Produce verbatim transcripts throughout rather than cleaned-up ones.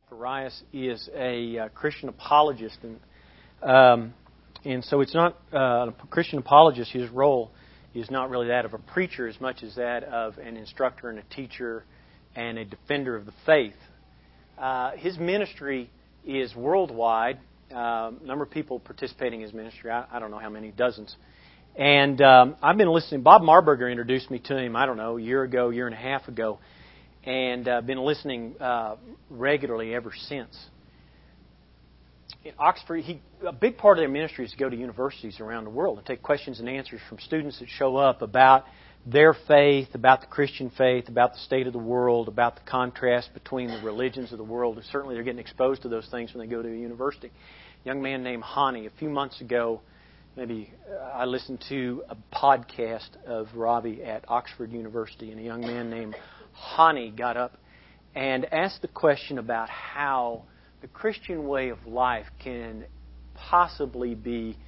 Arias is a uh, Christian apologist, and um, and so it's not uh, a Christian apologist. His role is not really that of a preacher as much as that of an instructor and a teacher and a defender of the faith. Uh, his ministry is worldwide. Uh, number of people participating in his ministry, I, I don't know how many, dozens. And um, I've been listening. Bob Marburger introduced me to him, I don't know, a year ago, year and a half ago. And I've uh, been listening uh, regularly ever since. In Oxford, he, a big part of their ministry is to go to universities around the world and take questions and answers from students that show up about their faith, about the Christian faith, about the state of the world, about the contrast between the religions of the world. And certainly they're getting exposed to those things when they go to a university. A young man named Hani, a few months ago, maybe uh, I listened to a podcast of Ravi at Oxford University, and a young man named Hani got up and asked the question about how the Christian way of life can possibly be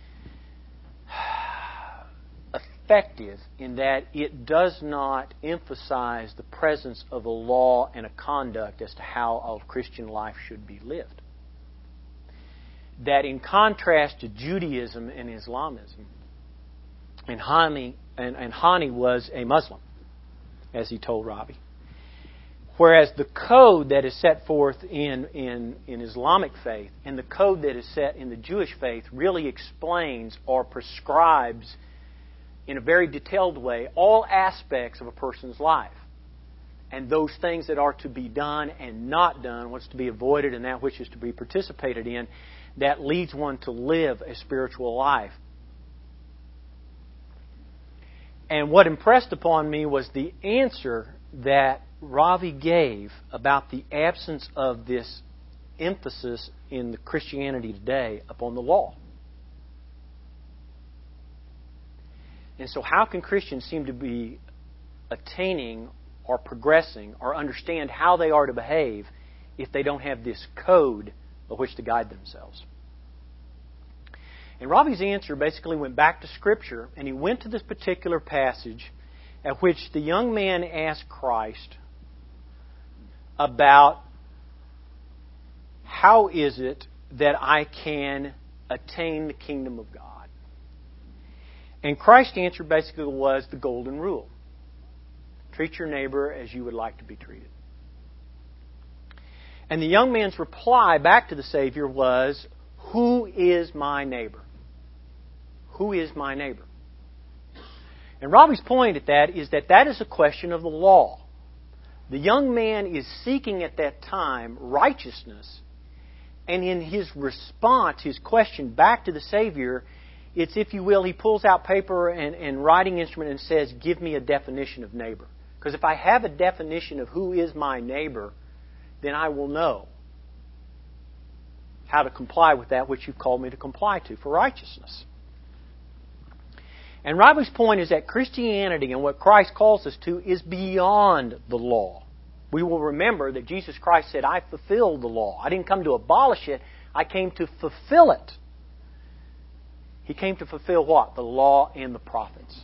effective in that it does not emphasize the presence of a law and a conduct as to how a Christian life should be lived. That in contrast to Judaism and Islamism, and Hani, and, and Hani was a Muslim, as he told Ravi. Whereas the code that is set forth in, in, in Islamic faith and the code that is set in the Jewish faith really explains or prescribes in a very detailed way all aspects of a person's life. And those things that are to be done and not done, what's to be avoided and that which is to be participated in, that leads one to live a spiritual life. And what impressed upon me was the answer that Ravi gave about the absence of this emphasis in the Christianity today upon the law. And so how can Christians seem to be attaining or progressing or understand how they are to behave if they don't have this code by which to guide themselves? And Ravi's answer basically went back to Scripture, and he went to this particular passage at which the young man asked Christ about how is it that I can attain the kingdom of God. And Christ's answer basically was the golden rule. Treat your neighbor as you would like to be treated. And the young man's reply back to the Savior was, who is my neighbor? Who is my neighbor? And Ravi's point at that is that that is a question of the law. The young man is seeking at that time righteousness. And in his response, his question back to the Savior, it's, if you will, he pulls out paper and, and writing instrument and says, give me a definition of neighbor. Because if I have a definition of who is my neighbor, then I will know how to comply with that which you've called me to comply to for righteousness. And Ravi's point is that Christianity and what Christ calls us to is beyond the law. We will remember that Jesus Christ said, I fulfilled the law. I didn't come to abolish it. I came to fulfill it. He came to fulfill what? The law and the prophets.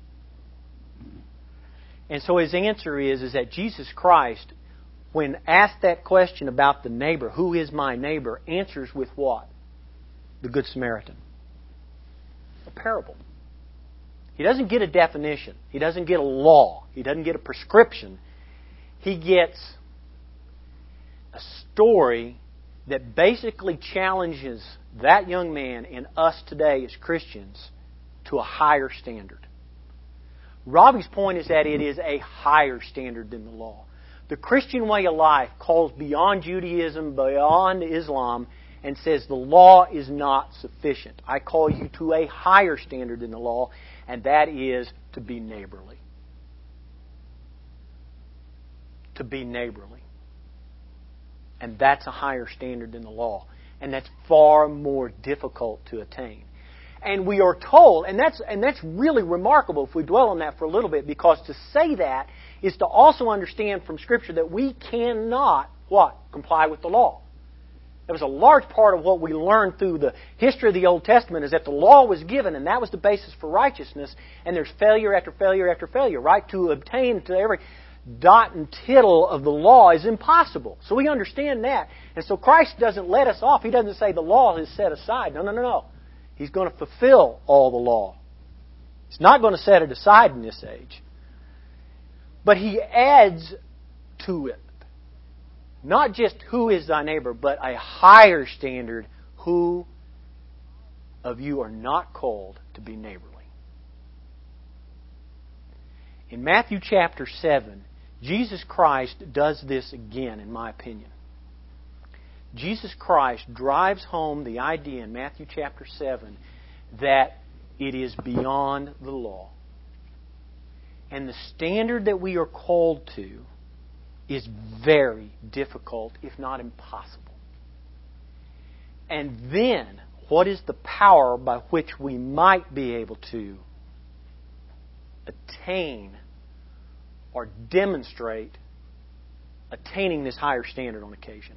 And so his answer is, is that Jesus Christ, when asked that question about the neighbor, who is my neighbor, answers with what? The Good Samaritan. A parable. He doesn't get a definition. He doesn't get a law. He doesn't get a prescription. He gets a story that basically challenges that young man and us today as Christians to a higher standard. Ravi's point is that it is a higher standard than the law. The Christian way of life calls beyond Judaism, beyond Islam, and says the law is not sufficient. I call you to a higher standard than the law, and that is to be neighborly. To be neighborly. And that's a higher standard than the law. And that's far more difficult to attain. And we are told, and that's and that's really remarkable if we dwell on that for a little bit, because to say that is to also understand from Scripture that we cannot, what? Comply with the law. That was a large part of what we learned through the history of the Old Testament, is that the law was given, and that was the basis for righteousness, and there's failure after failure after failure, right? To obtain to every... dot and tittle of the law is impossible. So we understand that. And so Christ doesn't let us off. He doesn't say the law is set aside. No, no, no, no. He's going to fulfill all the law. He's not going to set it aside in this age. But He adds to it. Not just who is thy neighbor, but a higher standard. Who of you are not called to be neighborly? In Matthew chapter seven, Jesus Christ does this again, in my opinion. Jesus Christ drives home the idea in Matthew chapter seven that it is beyond the law. And the standard that we are called to is very difficult, if not impossible. And then, what is the power by which we might be able to attain or demonstrate attaining this higher standard on occasion?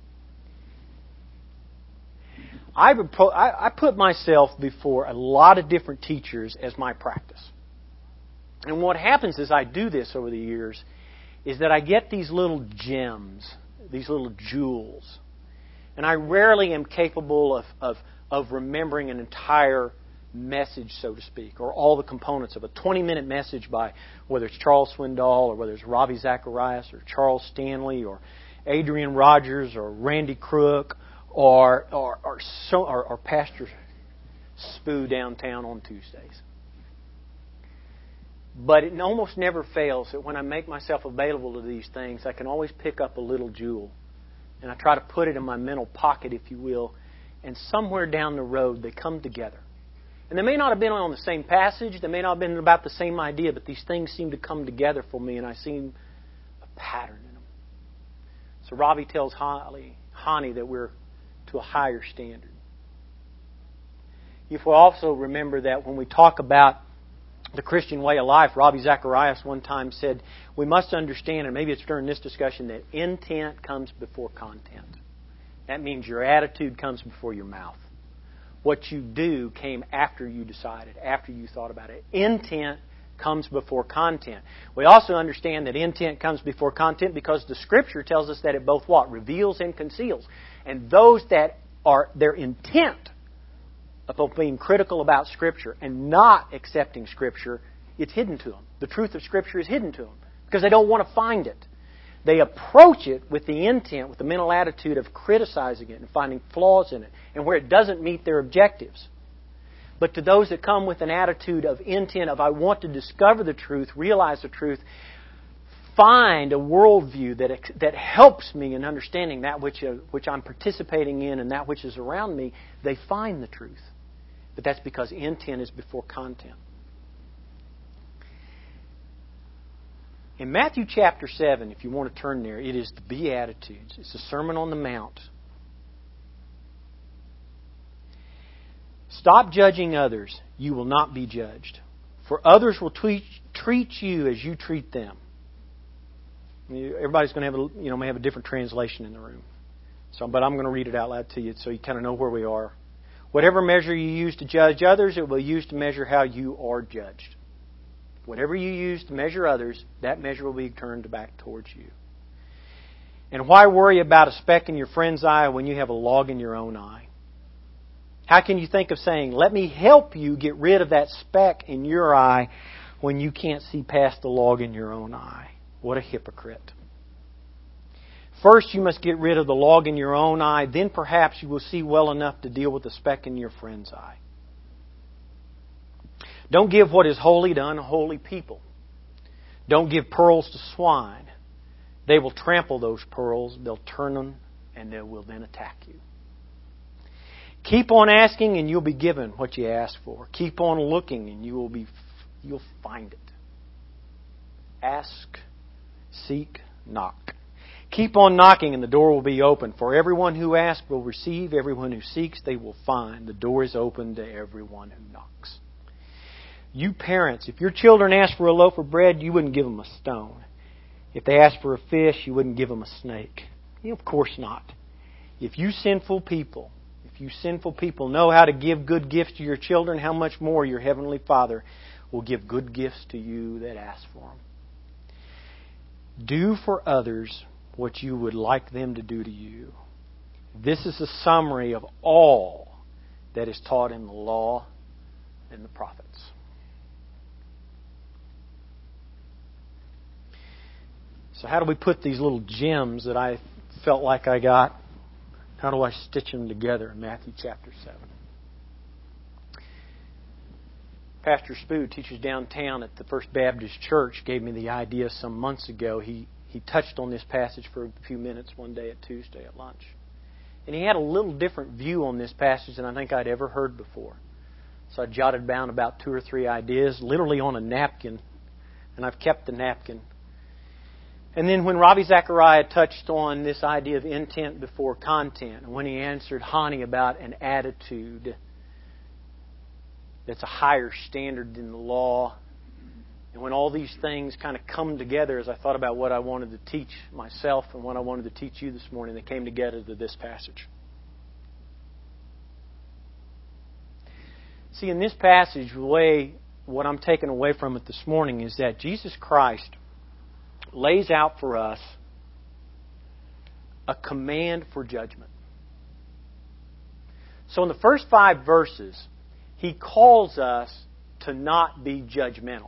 I, I put myself before a lot of different teachers as my practice. And what happens as I do this over the years is that I get these little gems, these little jewels. And I rarely am capable of, of, of remembering an entire message, so to speak, or all the components of a twenty-minute message by whether it's Charles Swindoll or whether it's Ravi Zacharias or Charles Stanley or Adrian Rogers or Randy Crook or or or, so, or, or Pastor Spoo downtown on Tuesdays. But it almost never fails that when I make myself available to these things, I can always pick up a little jewel. And I try to put it in my mental pocket, if you will. And somewhere down the road, they come together. And they may not have been on the same passage. They may not have been about the same idea. But these things seem to come together for me. And I see a pattern in them. So Ravi tells Hani, Hani that we're to a higher standard. If we also remember that when we talk about the Christian way of life, Ravi Zacharias one time said, we must understand, and maybe it's during this discussion, that intent comes before content. That means your attitude comes before your mouth. What you do came after you decided, after you thought about it. Intent comes before content. We also understand that intent comes before content because the Scripture tells us that it both what? Reveals and conceals. And those that are their intent about being critical about Scripture and not accepting Scripture, it's hidden to them. The truth of Scripture is hidden to them because they don't want to find it. They approach it with the intent, with the mental attitude of criticizing it and finding flaws in it and where it doesn't meet their objectives. But to those that come with an attitude of intent of I want to discover the truth, realize the truth, find a worldview that that helps me in understanding that which uh, which I'm participating in and that which is around me, they find the truth. But that's because intent is before content. In Matthew chapter seven, if you want to turn there, it is the Beatitudes. It's the Sermon on the Mount. Stop judging others. You will not be judged. For others will treat, treat you as you treat them. Everybody's going to have a, you know, may have a different translation in the room. So, but I'm going to read it out loud to you so you kind of know where we are. Whatever measure you use to judge others, it will use to measure how you are judged. Whatever you use to measure others, that measure will be turned back towards you. And why worry about a speck in your friend's eye when you have a log in your own eye? How can you think of saying, let me help you get rid of that speck in your eye when you can't see past the log in your own eye? What a hypocrite. First, you must get rid of the log in your own eye. Then perhaps you will see well enough to deal with the speck in your friend's eye. Don't give what is holy to unholy people. Don't give pearls to swine. They will trample those pearls. They'll turn them and they will then attack you. Keep on asking and you'll be given what you ask for. Keep on looking and you will be, you'll find it. Ask, seek, knock. Keep on knocking and the door will be open. For everyone who asks will receive. Everyone who seeks, they will find. The door is open to everyone who knocks. You parents, if your children ask for a loaf of bread, you wouldn't give them a stone. If they ask for a fish, you wouldn't give them a snake. You know, of course not. If you sinful people, if you sinful people know how to give good gifts to your children, how much more your Heavenly Father will give good gifts to you that ask for them. Do for others what you would like them to do to you. This is a summary of all that is taught in the law and the prophets. So how do we put these little gems that I felt like I got? How do I stitch them together in Matthew chapter seven? Pastor Spoo teaches downtown at the First Baptist Church, gave me the idea some months ago. He he touched on this passage for a few minutes one day at Tuesday at lunch. And he had a little different view on this passage than I think I'd ever heard before. So I jotted down about two or three ideas, literally on a napkin, and I've kept the napkin. And then when Ravi Zachariah touched on this idea of intent before content, and when he answered Hani about an attitude that's a higher standard than the law, and when all these things kind of come together as I thought about what I wanted to teach myself and what I wanted to teach you this morning, they came together to this passage. See, in this passage, the way what I'm taking away from it this morning is that Jesus Christ lays out for us a command for judgment. So in the first five verses, He calls us to not be judgmental.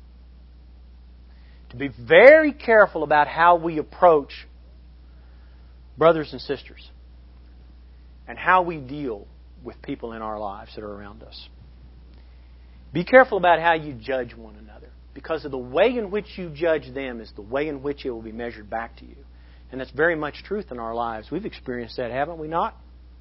To be very careful about how we approach brothers and sisters and how we deal with people in our lives that are around us. Be careful about how you judge one another, because of the way in which you judge them is the way in which it will be measured back to you. And that's very much truth in our lives. We've experienced that, haven't we not?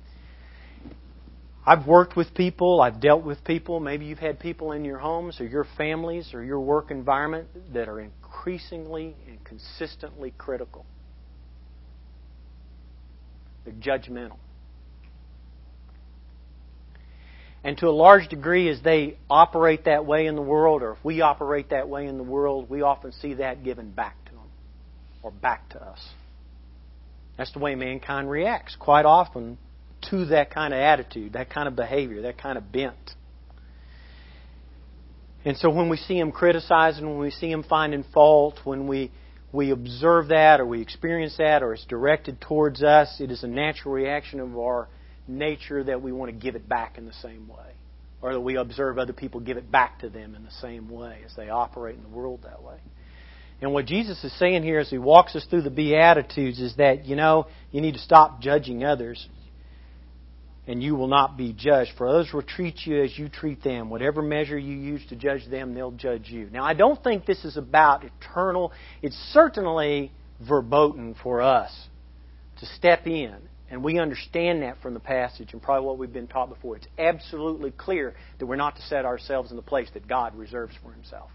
I've worked with people, I've dealt with people. Maybe you've had people in your homes or your families or your work environment that are increasingly and consistently critical. They're judgmental. And to a large degree, as they operate that way in the world, or if we operate that way in the world, we often see that given back to them or back to us. That's the way mankind reacts quite often to that kind of attitude, that kind of behavior, that kind of bent. And so when we see them criticizing, when we see them finding fault, when we we observe that or we experience that or it's directed towards us, it is a natural reaction of our nature that we want to give it back in the same way. Or that we observe other people give it back to them in the same way as they operate in the world that way. And what Jesus is saying here as He walks us through the Beatitudes is that, you know, you need to stop judging others and you will not be judged. For others will treat you as you treat them. Whatever measure you use to judge them, they'll judge you. Now, I don't think this is about eternal. It's certainly verboten for us to step in. And we understand that from the passage and probably what we've been taught before. It's absolutely clear that we're not to set ourselves in the place that God reserves for Himself.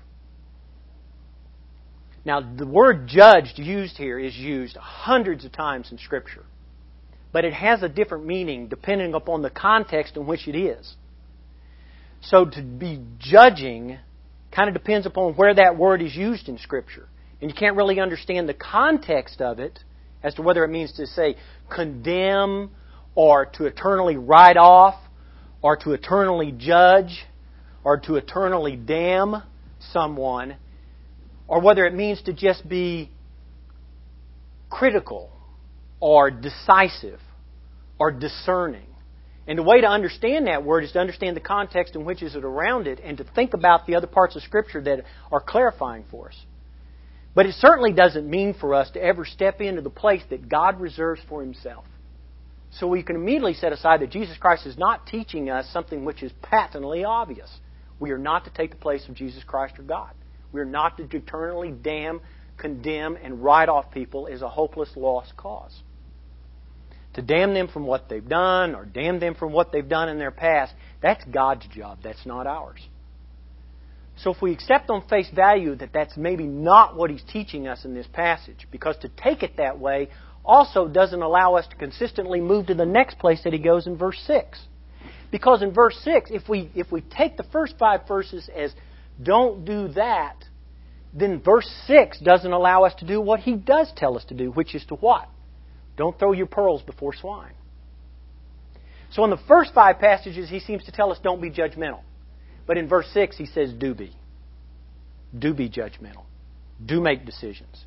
Now, the word judged used here is used hundreds of times in Scripture. But it has a different meaning depending upon the context in which it is. So to be judging kind of depends upon where that word is used in Scripture. And you can't really understand the context of it as to whether it means to say condemn or to eternally write off or to eternally judge or to eternally damn someone, or whether it means to just be critical or decisive or discerning. And the way to understand that word is to understand the context in which is it around it and to think about the other parts of Scripture that are clarifying for us. But it certainly doesn't mean for us to ever step into the place that God reserves for Himself. So we can immediately set aside that Jesus Christ is not teaching us something which is patently obvious. We are not to take the place of Jesus Christ or God. We are not to eternally damn, condemn, and write off people as a hopeless, lost cause. To damn them from what they've done or damn them from what they've done in their past, that's God's job. That's not ours. So if we accept on face value that that's maybe not what He's teaching us in this passage, because to take it that way also doesn't allow us to consistently move to the next place that He goes in verse six. Because in verse six, if we if we take the first five verses as don't do that, then verse six doesn't allow us to do what He does tell us to do, which is to what? Don't throw your pearls before swine. So in the first five passages, He seems to tell us don't be judgmental. But in verse six, He says do be. Do be judgmental. Do make decisions.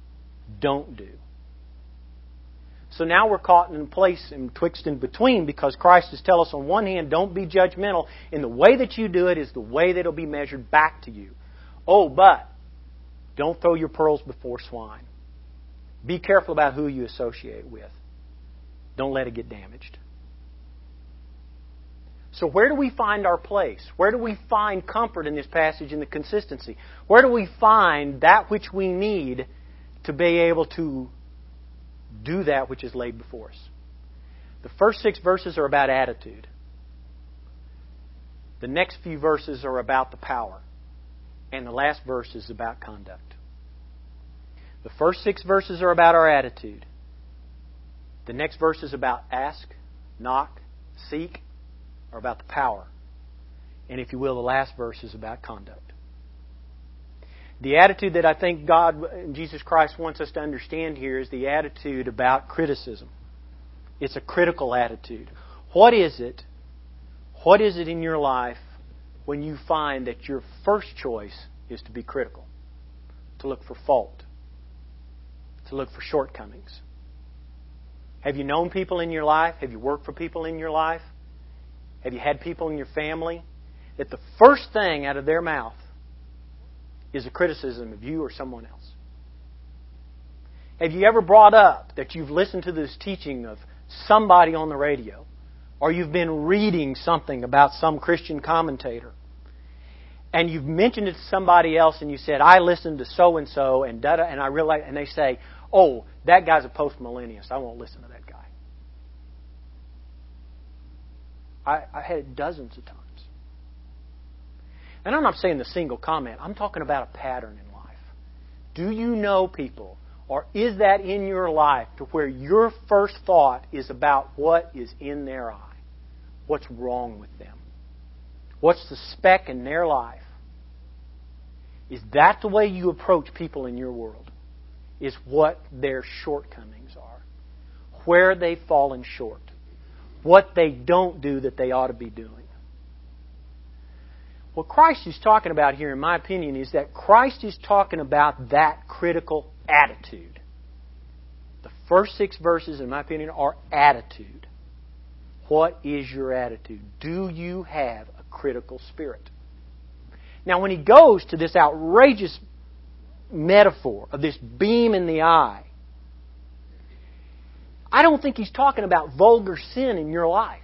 don't do. So now we're caught in a place in twixt and between, because Christ has tell us on one hand, don't be judgmental. In the way that you do it is the way that it'll be measured back to you. Oh, but don't throw your pearls before swine. Be careful about who you associate with. Don't let it get damaged. So where do we find our place? Where do we find comfort in this passage in the consistency? Where do we find that which we need to be able to do that which is laid before us? The first six verses are about attitude. The next few verses are about the power. And the last verse is about conduct. The first six verses are about our attitude. The next verse is about ask, knock, seek, or about the power. And if you will, the last verse is about conduct. The attitude that I think God, Jesus Christ, wants us to understand here is the attitude about criticism. It's a critical attitude. What is it? What is it in your life when you find that your first choice is to be critical, to look for fault, to look for shortcomings? Have you known people in your life? Have you worked for people in your life? Have you had people in your family that the first thing out of their mouth is a criticism of you or someone else? Have you ever brought up that you've listened to this teaching of somebody on the radio, or you've been reading something about some Christian commentator, and you've mentioned it to somebody else, and you said, I listened to so-and-so, and da-da, and I realize, and they say, oh, that guy's a post-millennialist. I won't listen to that guy. I, I had it dozens of times. And I'm not saying the single comment. I'm talking about a pattern in life. Do you know people, or is that in your life to where your first thought is about what is in their eye? What's wrong with them? What's the speck in their life? Is that the way you approach people in your world? Is what their shortcomings are? Where they've fallen short? What they don't do that they ought to be doing? What Christ is talking about here, in my opinion, is that Christ is talking about that critical attitude. The first six verses, in my opinion, are attitude. What is your attitude? Do you have a critical spirit? Now, when he goes to this outrageous metaphor of this beam in the eye, I don't think he's talking about vulgar sin in your life.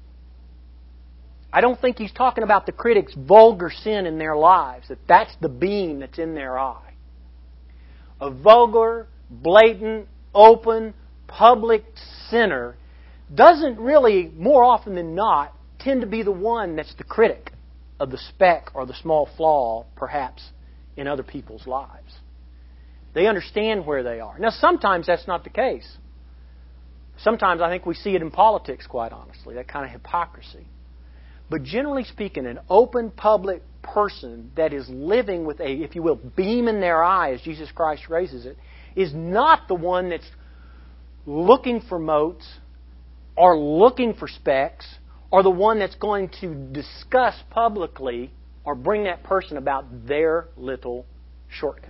I don't think he's talking about the critics' vulgar sin in their lives, that that's the beam that's in their eye. A vulgar, blatant, open, public sinner doesn't really, more often than not, tend to be the one that's the critic of the speck or the small flaw, perhaps, in other people's lives. They understand where they are. Now, sometimes that's not the case. Sometimes I think we see it in politics, quite honestly, that kind of hypocrisy. But generally speaking, an open public person that is living with a, if you will, beam in their eye, as Jesus Christ raises it, is not the one that's looking for motes or looking for specks, or the one that's going to discuss publicly or bring that person about their little shortcoming.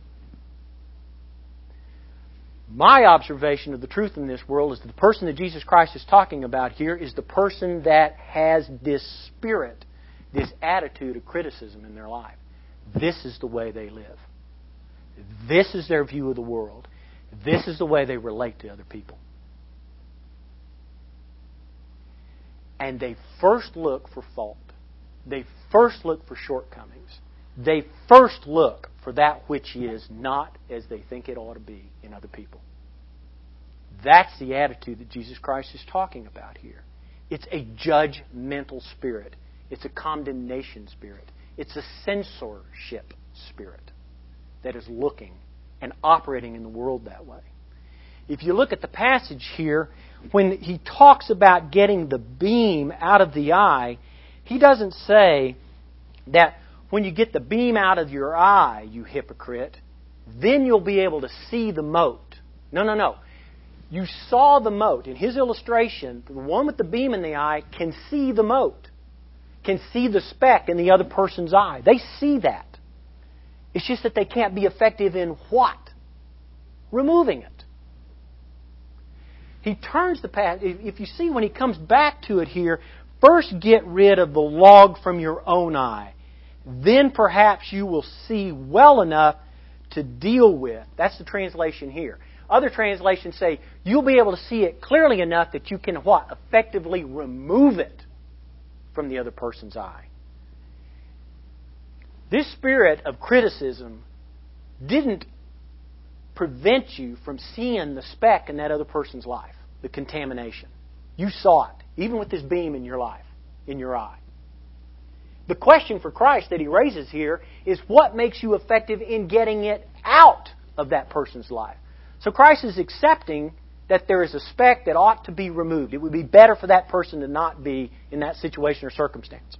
My observation of the truth in this world is that the person that Jesus Christ is talking about here is the person that has this spirit, this attitude of criticism in their life. This is the way they live. This is their view of the world. This is the way they relate to other people. And they first look for fault. They first look for shortcomings. They first look for that which is not as they think it ought to be in other people. That's the attitude that Jesus Christ is talking about here. It's a judgmental spirit. It's a condemnation spirit. It's a censorship spirit that is looking and operating in the world that way. If you look at the passage here, when he talks about getting the beam out of the eye, he doesn't say that when you get the beam out of your eye, you hypocrite, then you'll be able to see the mote. No, no, no. You saw the mote. In his illustration, the one with the beam in the eye can see the mote, can see the speck in the other person's eye. They see that. It's just that they can't be effective in what? removing it. He turns the path. If you see when he comes back to it here, first get rid of the log from your own eye. Then perhaps you will see well enough to deal with. That's the translation here. Other translations say you'll be able to see it clearly enough that you can what? Effectively remove it from the other person's eye. This spirit of criticism didn't prevent you from seeing the speck in that other person's life, the contamination. You saw it, even with this beam in your life, in your eye. The question for Christ that He raises here is what makes you effective in getting it out of that person's life? So Christ is accepting that there is a speck that ought to be removed. It would be better for that person to not be in that situation or circumstance.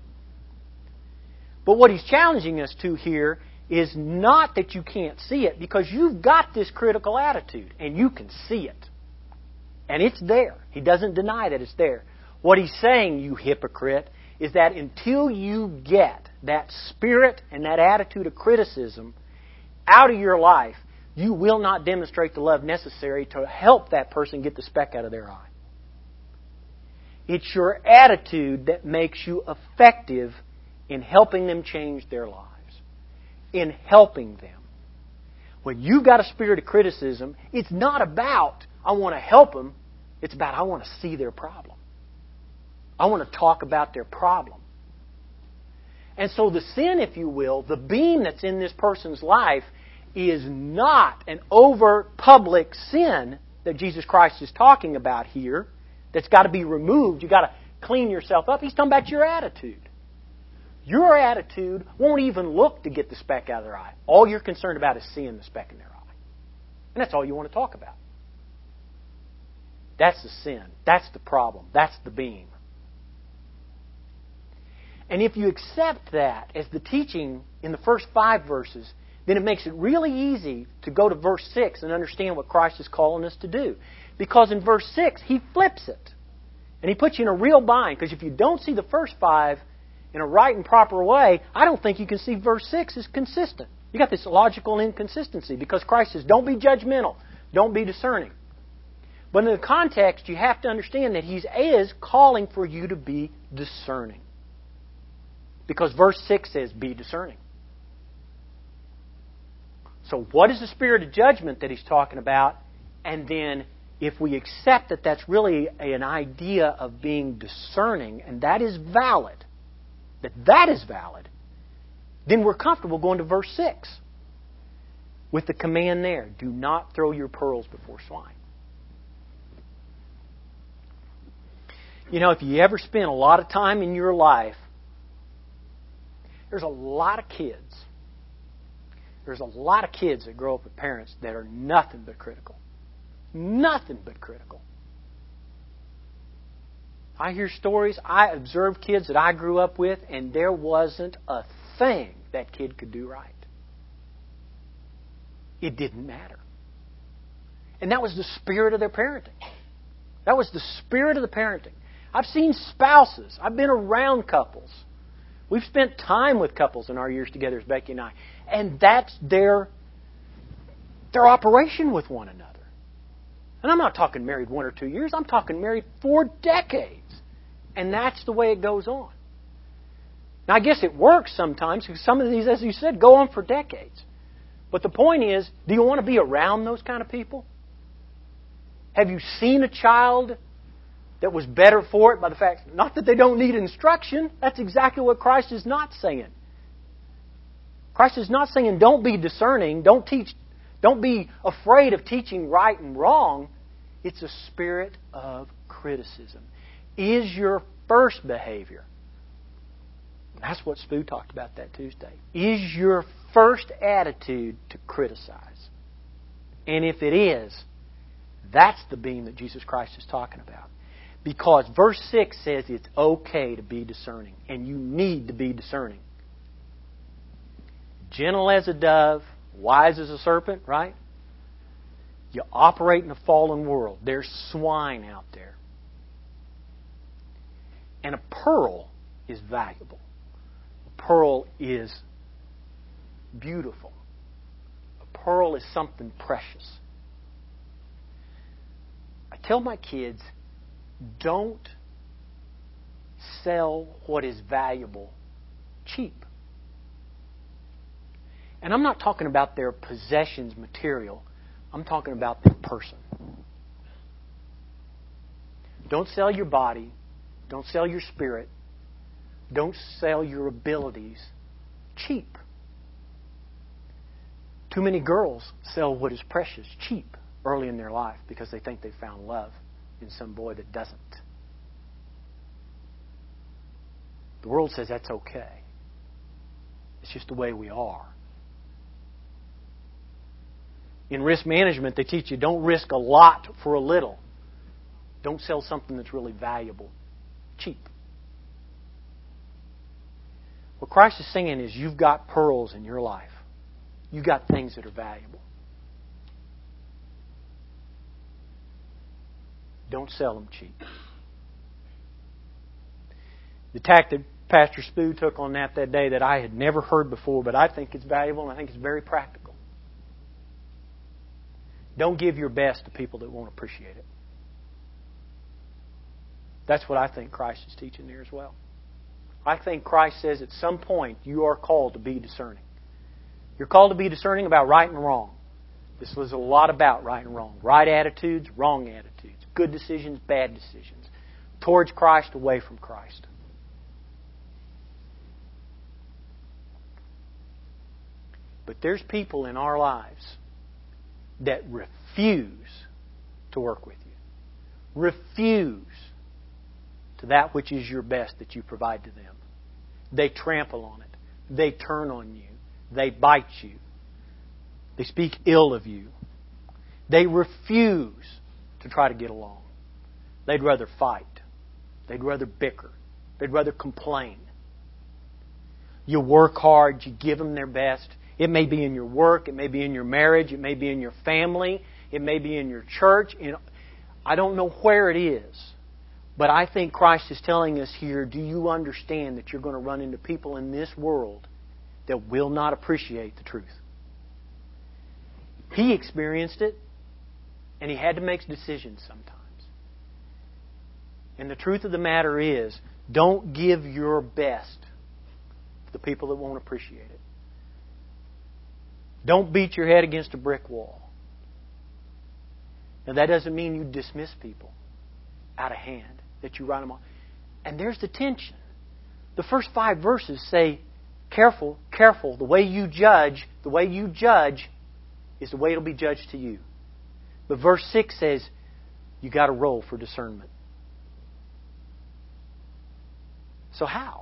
But what He's challenging us to here is not that you can't see it, because you've got this critical attitude and you can see it. And it's there. He doesn't deny that it's there. What He's saying, you hypocrite, is that until you get that spirit and that attitude of criticism out of your life, you will not demonstrate the love necessary to help that person get the speck out of their eye. It's your attitude that makes you effective in helping them change their lives, in helping them. When you've got a spirit of criticism, it's not about, I want to help them. It's about, I want to see their problem. I want to talk about their problem. And so the sin, if you will, the beam that's in this person's life is not an overt public sin that Jesus Christ is talking about here that's got to be removed. You've got to clean yourself up. He's talking about your attitude. Your attitude won't even look to get the speck out of their eye. All you're concerned about is seeing the speck in their eye. And that's all you want to talk about. That's the sin. That's the problem. That's the beam. And if you accept that as the teaching in the first five verses, then it makes it really easy to go to verse six and understand what Christ is calling us to do. Because in verse six, He flips it. And He puts you in a real bind. Because if you don't see the first five in a right and proper way, I don't think you can see verse six is consistent. You got this logical inconsistency. Because Christ says, don't be judgmental. Don't be discerning. But in the context, you have to understand that He is calling for you to be discerning. Because verse six says, be discerning. So what is the spirit of judgment that He's talking about? And then if we accept that that's really an idea of being discerning, and that is valid, that that is valid, then we're comfortable going to verse six with the command there, do not throw your pearls before swine. You know, if you ever spend a lot of time in your life, there's a lot of kids. There's a lot of kids that grow up with parents that are nothing but critical. Nothing but critical. I hear stories. I observed kids that I grew up with, and there wasn't a thing that kid could do right. It didn't matter. And that was the spirit of their parenting. That was the spirit of the parenting. I've seen spouses. I've been around couples. We've spent time with couples in our years together as Becky and I. And that's their, their operation with one another. And I'm not talking married one or two years. I'm talking married for decades. And that's the way it goes on. Now, I guess it works sometimes because some of these, as you said, go on for decades. But the point is, do you want to be around those kind of people? Have you seen a child that was better for it by the fact, not that they don't need instruction. That's exactly what Christ is not saying. Christ is not saying don't be discerning, don't teach, don't be afraid of teaching right and wrong. It's a spirit of criticism. Is your first behavior, that's what Spoo talked about that Tuesday, is your first attitude to criticize? And if it is, that's the beam that Jesus Christ is talking about. Because verse six says it's okay to be discerning. And you need to be discerning. Gentle as a dove, wise as a serpent, right? You operate in a fallen world. There's swine out there. And a pearl is valuable. A pearl is beautiful. A pearl is something precious. I tell my kids, don't sell what is valuable cheap. And I'm not talking about their possessions, material. I'm talking about their person. Don't sell your body. Don't sell your spirit. Don't sell your abilities cheap. Too many girls sell what is precious cheap early in their life because they think they found love in some boy that doesn't. The world says that's okay. It's just the way we are. In risk management, they teach you don't risk a lot for a little. Don't sell something that's really valuable cheap. What Christ is saying is you've got pearls in your life. You've got things that are valuable. Don't sell them cheap. The tack that Pastor Spoo took on that that day that I had never heard before, but I think it's valuable and I think it's very practical. Don't give your best to people that won't appreciate it. That's what I think Christ is teaching there as well. I think Christ says at some point you are called to be discerning. You're called to be discerning about right and wrong. This was a lot about right and wrong. Right attitudes, wrong attitudes. Good decisions, bad decisions. Towards Christ, away from Christ. But there's people in our lives that refuse to work with you. Refuse to that which is your best that you provide to them. They trample on it. They turn on you. They bite you. They speak ill of you. They refuse to try to get along. They'd rather fight. They'd rather bicker. They'd rather complain. You work hard. You give them their best. It may be in your work. It may be in your marriage. It may be in your family. It may be in your church. In, I don't know where it is. But I think Christ is telling us here, do you understand that you're going to run into people in this world that will not appreciate the truth? He experienced it, and he had to make decisions sometimes. And the truth of the matter is, don't give your best to the people that won't appreciate it. Don't beat your head against a brick wall. Now, that doesn't mean you dismiss people out of hand, that you write them off. And there's the tension. The first five verses say, careful, careful. The way you judge, the way you judge is the way it'll be judged to you. But verse six says, you got to roll for discernment. So how?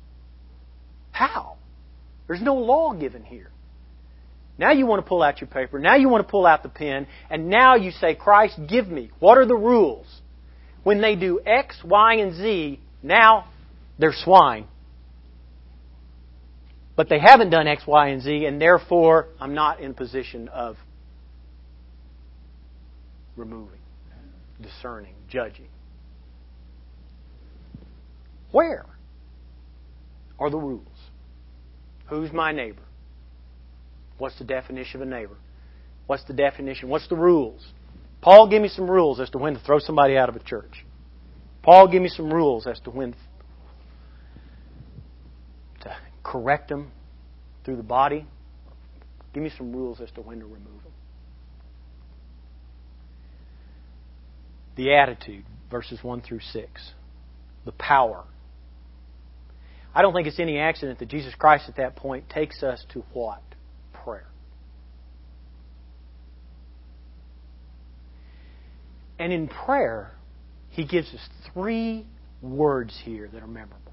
How? There's no law given here. Now you want to pull out your paper. Now you want to pull out the pen. And now you say, Christ, give me. What are the rules? When they do X, Y, and Z, now they're swine. But they haven't done X, Y, and Z, and therefore I'm not in a position of removing, discerning, judging. Where are the rules? Who's my neighbor? What's the definition of a neighbor? What's the definition? What's the rules? Paul, give me some rules as to when to throw somebody out of a church. Paul, give me some rules as to when to correct them through the body. Give me some rules as to when to remove them. The attitude, verses one through six. The power. I don't think it's any accident that Jesus Christ at that point takes us to what? Prayer. And in prayer, He gives us three words here that are memorable.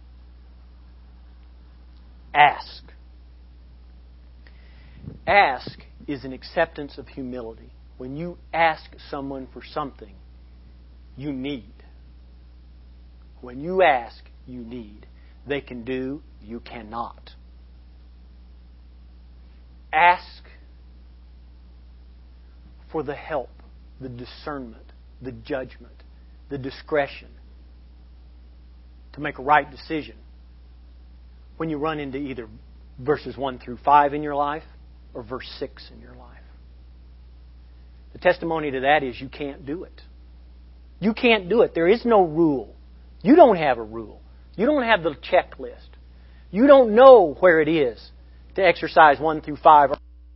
Ask. Ask is an acceptance of humility. When you ask someone for something, you need. When you ask, you need. They can do, you cannot. Ask for the help, the discernment, the judgment, the discretion to make a right decision when you run into either verses one through five in your life or verse six in your life. The testimony to that is you can't do it. You can't do it. There is no rule. You don't have a rule. You don't have the checklist. You don't know where it is to exercise one through five.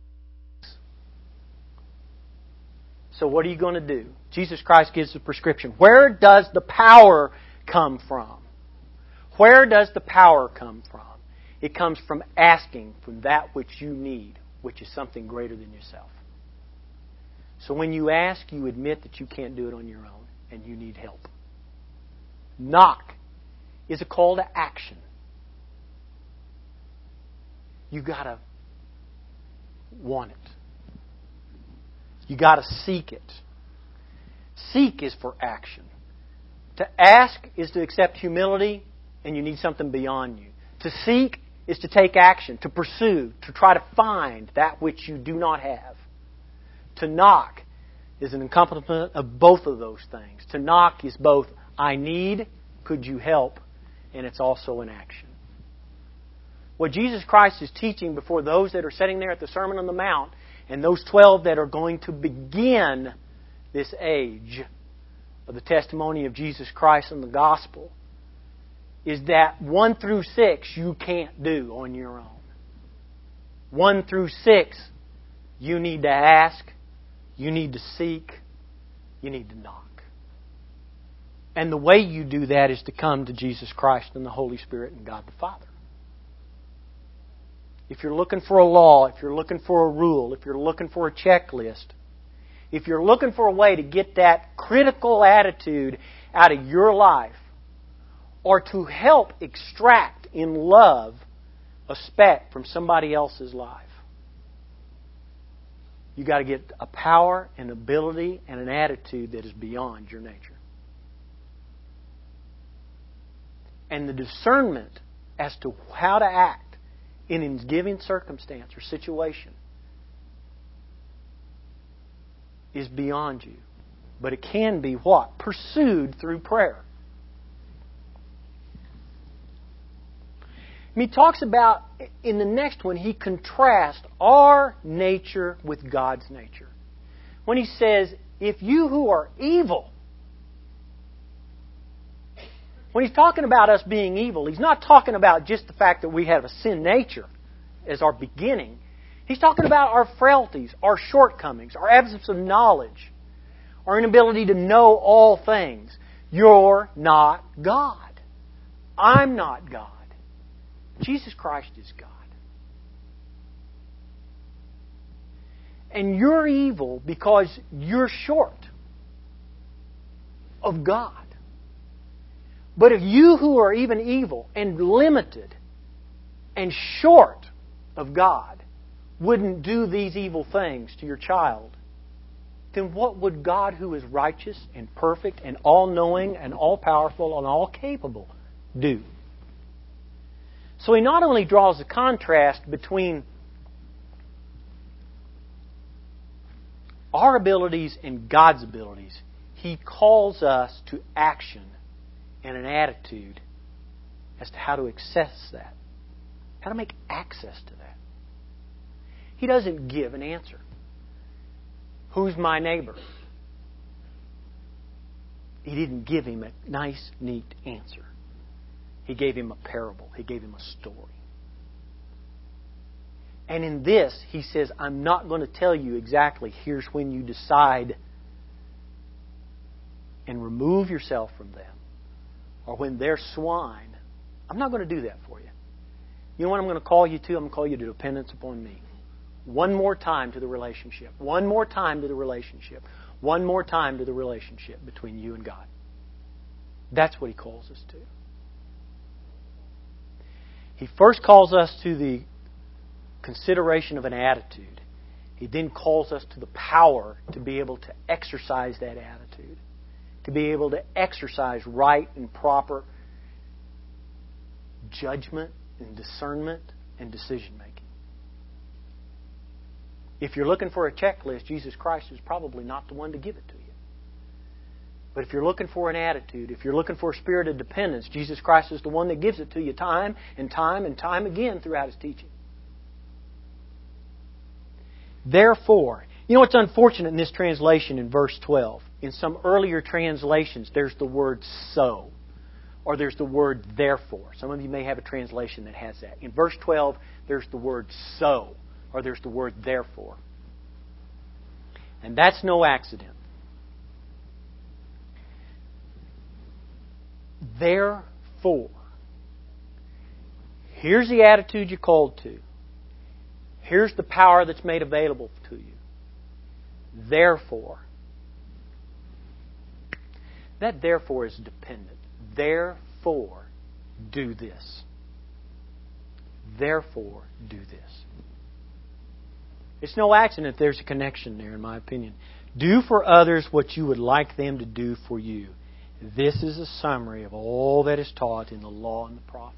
So what are you going to do? Jesus Christ gives the prescription. Where does the power come from? Where does the power come from? It comes from asking for that which you need, which is something greater than yourself. So when you ask, you admit that you can't do it on your own and you need help. Knock is a call to action. You've got to want it. You've got to seek it. Seek is for action. To ask is to accept humility, and you need something beyond you. To seek is to take action, to pursue, to try to find that which you do not have. To knock is an accompaniment of both of those things. To knock is both, I need, could you help, and it's also an action. What Jesus Christ is teaching before those that are sitting there at the Sermon on the Mount and those twelve that are going to begin this age of the testimony of Jesus Christ and the gospel is that one through six you can't do on your own. One through six you need to ask, you need to seek, you need to knock. And the way you do that is to come to Jesus Christ and the Holy Spirit and God the Father. If you're looking for a law, if you're looking for a rule, if you're looking for a checklist, if you're looking for a way to get that critical attitude out of your life, or to help extract in love a speck from somebody else's life, you've got to get a power, an ability, and an attitude that is beyond your nature. And the discernment as to how to act in a given circumstance or situation is beyond you. But it can be what? Pursued through prayer. And he talks about, in the next one, he contrasts our nature with God's nature. When he says, if you who are evil, when he's talking about us being evil, he's not talking about just the fact that we have a sin nature as our beginning. He's talking about our frailties, our shortcomings, our absence of knowledge, our inability to know all things. You're not God. I'm not God. Jesus Christ is God. And you're evil because you're short of God. But if you who are even evil and limited and short of God wouldn't do these evil things to your child, then what would God, who is righteous and perfect and all-knowing and all-powerful and all-capable, do? So he not only draws a contrast between our abilities and God's abilities, he calls us to action and an attitude as to how to access that, how to make access to that. He doesn't give an answer. Who's my neighbor? He didn't give him a nice, neat answer. He gave him a parable. He gave him a story. And in this, he says, I'm not going to tell you exactly, here's when you decide and remove yourself from them. Or when they're swine. I'm not going to do that for you. You know what I'm going to call you to? I'm going to call you to dependence upon me. One more time to the relationship. One more time to the relationship. One more time to the relationship between you and God. That's what he calls us to. He first calls us to the consideration of an attitude. He then calls us to the power to be able to exercise that attitude. To be able to exercise right and proper judgment and discernment and decision making. If you're looking for a checklist, Jesus Christ is probably not the one to give it to you. But if you're looking for an attitude, if you're looking for a spirit of dependence, Jesus Christ is the one that gives it to you time and time and time again throughout His teaching. Therefore, you know what's unfortunate in this translation in verse twelve in some earlier translations, there's the word so, or there's the word therefore. Some of you may have a translation that has that. In verse twelve, there's the word so, or there's the word therefore. And that's no accident. Therefore, here's the attitude you're called to. Here's the power that's made available to you. Therefore. That therefore is dependent. Therefore, do this. Therefore, do this. It's no accident there's a connection there, in my opinion. Do for others what you would like them to do for you. This is a summary of all that is taught in the law and the prophets.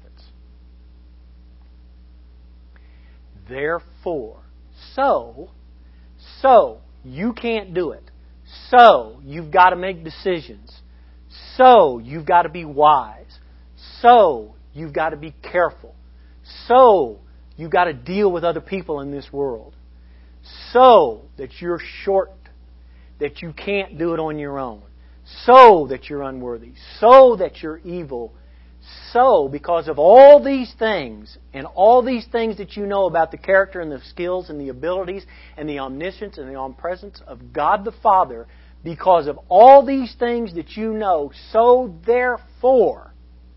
Therefore, so, so, you can't do it. So, you've got to make decisions. So, you've got to be wise. So, you've got to be careful. So, you've got to deal with other people in this world. So, that you're short, that you can't do it on your own. So, that you're unworthy. So, that you're evil. So, because of all these things, and all these things that you know about the character and the skills and the abilities and the omniscience and the omnipresence of God the Father, because of all these things that you know, so therefore,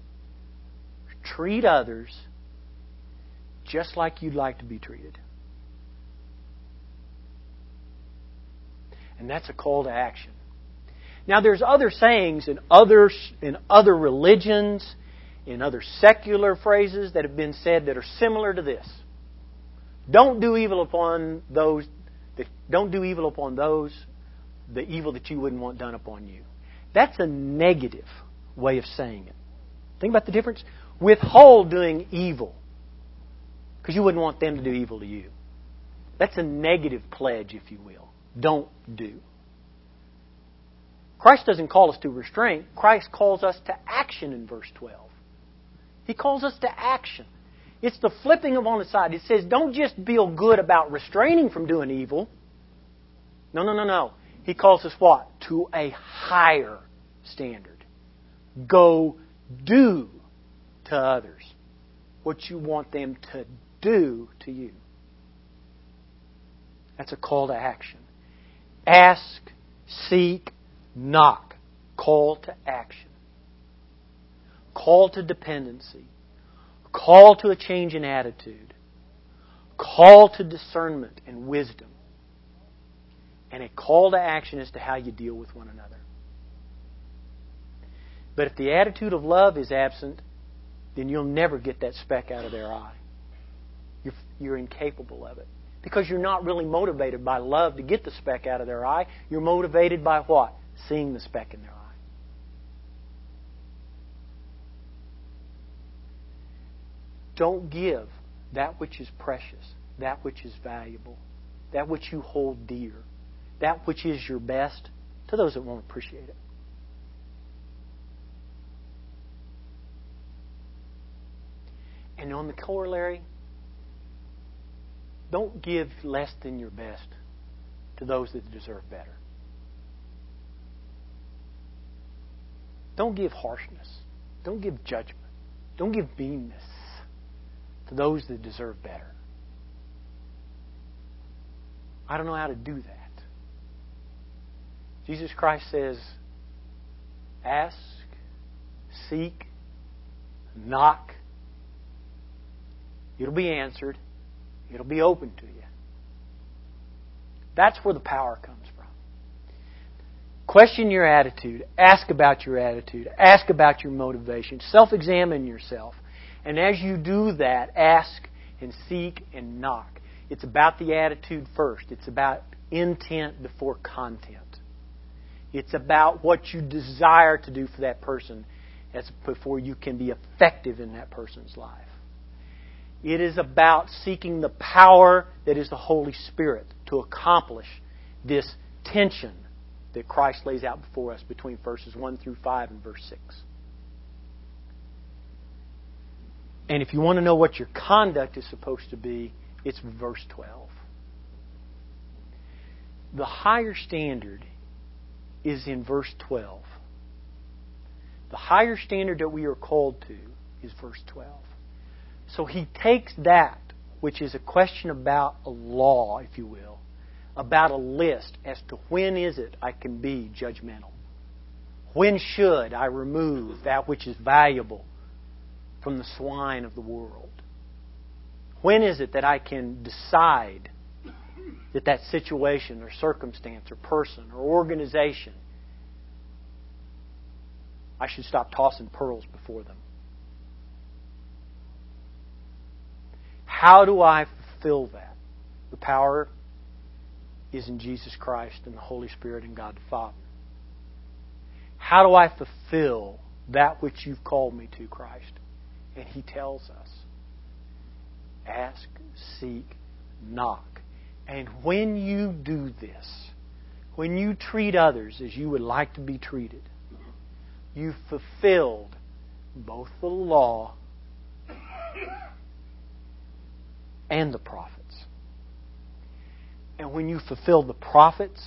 treat others just like you'd like to be treated. And that's a call to action. Now, there's other sayings in other, in other religions, in other secular phrases that have been said that are similar to this. Don't do evil upon those that don't do evil upon those, the evil that you wouldn't want done upon you. That's a negative way of saying it. Think about the difference. Withhold doing evil because you wouldn't want them to do evil to you. That's a negative pledge, if you will. Don't do. Christ doesn't call us to restraint. Christ calls us to action in verse twelve. He calls us to action. It's the flipping of on the side. It says, don't just feel good about restraining from doing evil. No, no, no, no. He calls us what? To a higher standard. Go do to others what you want them to do to you. That's a call to action. Ask, seek, knock. Call to action. Call to dependency. Call to a change in attitude. Call to discernment and wisdom. And a call to action as to how you deal with one another. But if the attitude of love is absent, then you'll never get that speck out of their eye. You're, you're incapable of it. Because you're not really motivated by love to get the speck out of their eye. You're motivated by what? Seeing the speck in their eye. Don't give that which is precious, that which is valuable, that which you hold dear, that which is your best to those that won't appreciate it. And on the corollary, don't give less than your best to those that deserve better. Don't give harshness. Don't give judgment. Don't give meanness to those that deserve better. I don't know how to do that. Jesus Christ says, ask, seek, knock. It'll be answered. It'll be open to you. That's where the power comes from. Question your attitude. Ask about your attitude. Ask about your motivation. Self-examine yourself. And as you do that, ask and seek and knock. It's about the attitude first. It's about intent before content. It's about what you desire to do for that person as before you can be effective in that person's life. It is about seeking the power that is the Holy Spirit to accomplish this tension that Christ lays out before us between verses one through five and verse six. And if you want to know what your conduct is supposed to be, it's verse twelve. The higher standard is in verse twelve. The higher standard that we are called to is verse twelve. So he takes that, which is a question about a law, if you will, about a list as to when is it I can be judgmental. When should I remove that which is valuable from the swine of the world? When is it that I can decide that that situation or circumstance or person or organization, I should stop tossing pearls before them? How do I fulfill that? The power is in Jesus Christ and the Holy Spirit and God the Father. How do I fulfill that which you've called me to, Christ? And He tells us, ask, seek, knock. And when you do this, when you treat others as you would like to be treated, you've fulfilled both the law and the prophets. And when you fulfill the prophets,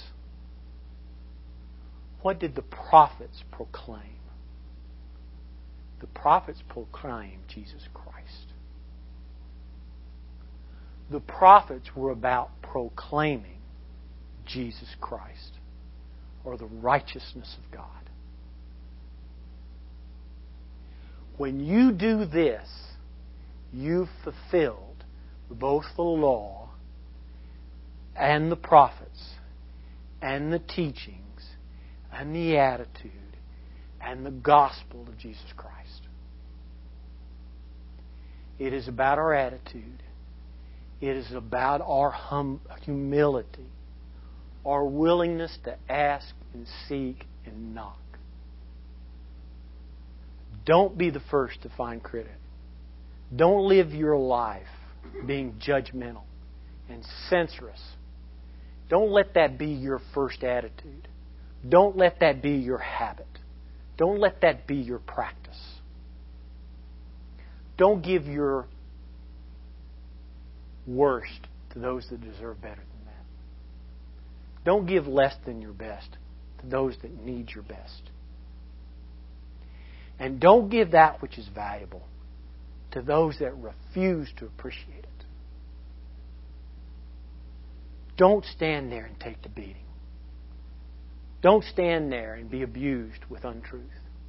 what did the prophets proclaim? The prophets proclaimed Jesus Christ. The prophets were about proclaiming Jesus Christ, or the righteousness of God. When you do this, you've fulfilled both the law and the prophets and the teachings and the attitude and the gospel of Jesus Christ. It is about our attitude. It is about our hum- humility, our willingness to ask and seek and knock. Don't be the first to find credit. Don't live your life being judgmental and censorious. Don't let that be your first attitude. Don't let that be your habit. Don't let that be your practice. Don't give your worst to those that deserve better than that. Don't give less than your best to those that need your best. And don't give that which is valuable to those that refuse to appreciate it. Don't stand there and take the beating. Don't stand there and be abused with untruth.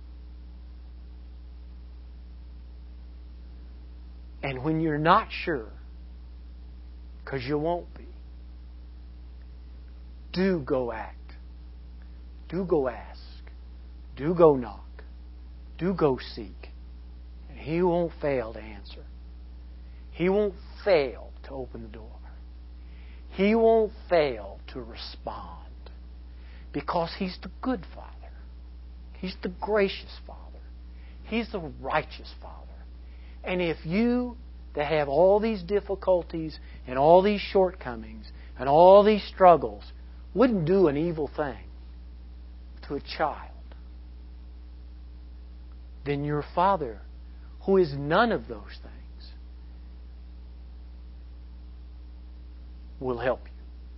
And when you're not sure, because you won't be, do go act. Do go ask. Do go knock. Do go seek. And He won't fail to answer. He won't fail to open the door. He won't fail to respond. Because He's the good Father. He's the gracious Father. He's the righteous Father. And if you that have all these difficulties and all these shortcomings and all these struggles wouldn't do an evil thing to a child, then your Father, who is none of those things, will help you.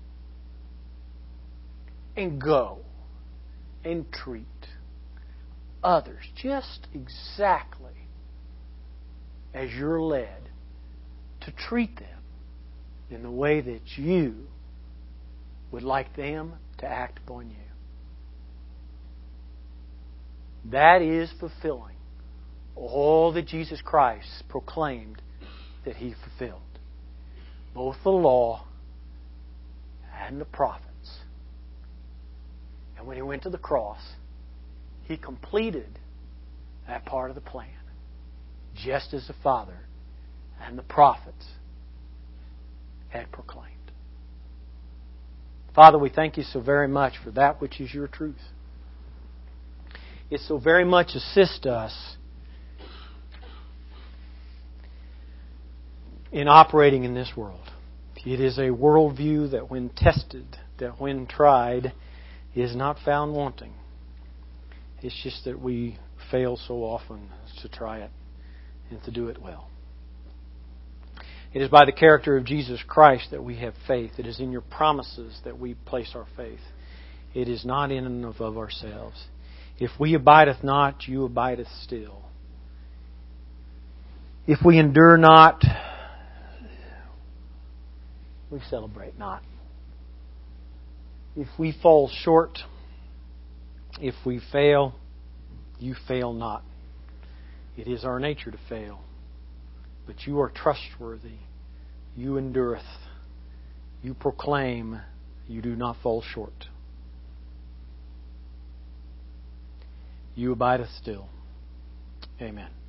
And go and treat others just exactly as you're led to treat them in the way that you would like them to act upon you. That is fulfilling all that Jesus Christ proclaimed that He fulfilled. Both the law and the prophets. And when He went to the cross, He completed that part of the plan, just as the Father and the prophets had proclaimed. Father, we thank You so very much for that which is Your truth. It so very much assists us in operating in this world. It is a worldview that when tested, that when tried, is not found wanting. It's just that we fail so often to try it and to do it well. It is by the character of Jesus Christ that we have faith. It is in Your promises that we place our faith. It is not in and of ourselves. If we abideth not, you abideth still. If we endure not, we celebrate not. If we fall short, if we fail, you fail not. It is our nature to fail. But you are trustworthy. You endureth. You proclaim. You do not fall short. You abideth still. Amen.